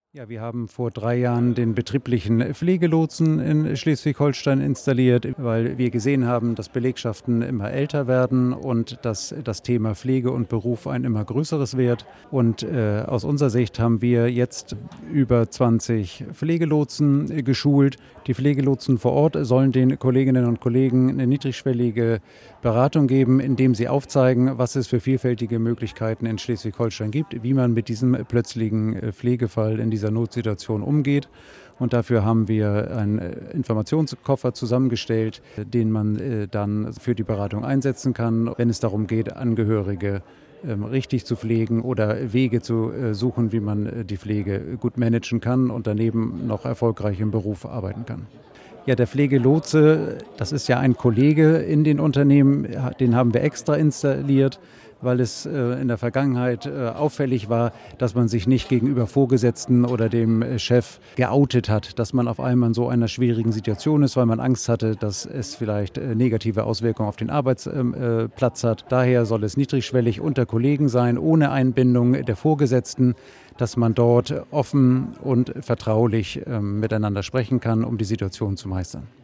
Ja, wir haben vor 3 Jahren den betrieblichen Pflegelotsen in Schleswig-Holstein installiert, weil wir gesehen haben, dass Belegschaften immer älter werden und dass das Thema Pflege und Beruf ein immer größeres wird. Und aus unserer Sicht haben wir jetzt über 20 Pflegelotsen geschult. Die Pflegelotsen vor Ort sollen den Kolleginnen und Kollegen eine niedrigschwellige Beratung geben, indem sie aufzeigen, was es für vielfältige Möglichkeiten in Schleswig-Holstein gibt, wie man mit diesem plötzlichen Pflegefall in dieser Notsituation umgeht. Und dafür haben wir einen Informationskoffer zusammengestellt, den man dann für die Beratung einsetzen kann, wenn es darum geht, Angehörige richtig zu pflegen oder Wege zu suchen, wie man die Pflege gut managen kann und daneben noch erfolgreich im Beruf arbeiten kann. Ja, der Pflegelotse, das ist ja ein Kollege in den Unternehmen, den haben wir extra installiert, weil es in der Vergangenheit auffällig war, dass man sich nicht gegenüber Vorgesetzten oder dem Chef geoutet hat, dass man auf einmal in so einer schwierigen Situation ist, weil man Angst hatte, dass es vielleicht negative Auswirkungen auf den Arbeitsplatz hat. Daher soll es niedrigschwellig unter Kollegen sein, ohne Einbindung der Vorgesetzten, dass man dort offen und vertraulich miteinander sprechen kann, um die Situation zu meistern.